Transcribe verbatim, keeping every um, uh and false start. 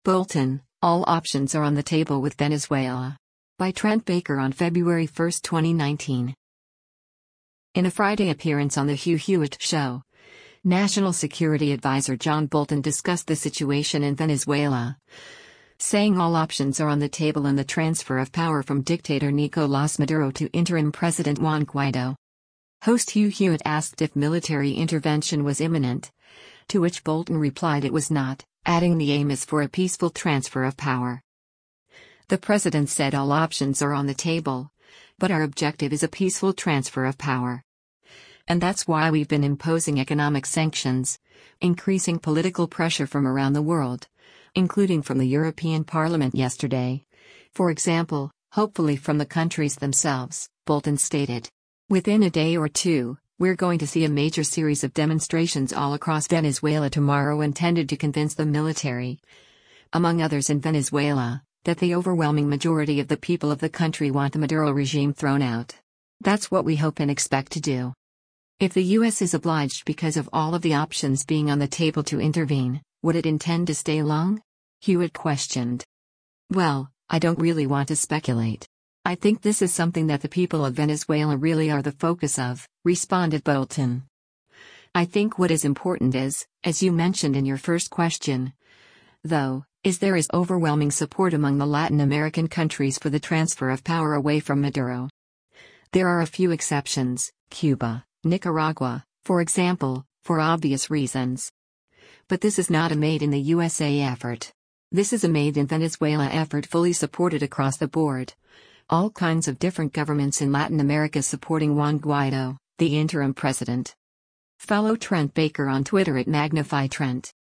Bolton, all options are on the table with Venezuela. By Trent Baker on February first, twenty nineteen. In a Friday appearance on The Hugh Hewitt Show, National Security Advisor John Bolton discussed the situation in Venezuela, saying all options are on the table in the transfer of power from dictator Nicolás Maduro to interim President Juan Guaidó. Host Hugh Hewitt asked if military intervention was imminent, to which Bolton replied it was not, adding the aim is for a peaceful transfer of power. The president said all options are on the table, but our objective is a peaceful transfer of power. And that's why we've been imposing economic sanctions, increasing political pressure from around the world, including from the European Parliament yesterday. For example, hopefully from the countries themselves, Bolton stated. Within a day or two, we're going to see a major series of demonstrations all across Venezuela tomorrow intended to convince the military, among others in Venezuela, that the overwhelming majority of the people of the country want the Maduro regime thrown out. That's what we hope and expect to do. If the U S is obliged because of all of the options being on the table to intervene, would it intend to stay long? Hewitt questioned. Well, I don't really want to speculate. I think this is something that the people of Venezuela really are the focus of, responded Bolton. I think what is important is, as you mentioned in your first question, though, is there is overwhelming support among the Latin American countries for the transfer of power away from Maduro. There are a few exceptions, Cuba, Nicaragua, for example, for obvious reasons. But this is not a made in the U S A effort. This is a made in Venezuela effort fully supported across the board. All kinds of different governments in Latin America supporting Juan Guaidó, the interim president. Follow Trent Baker on Twitter at Magnify Trent.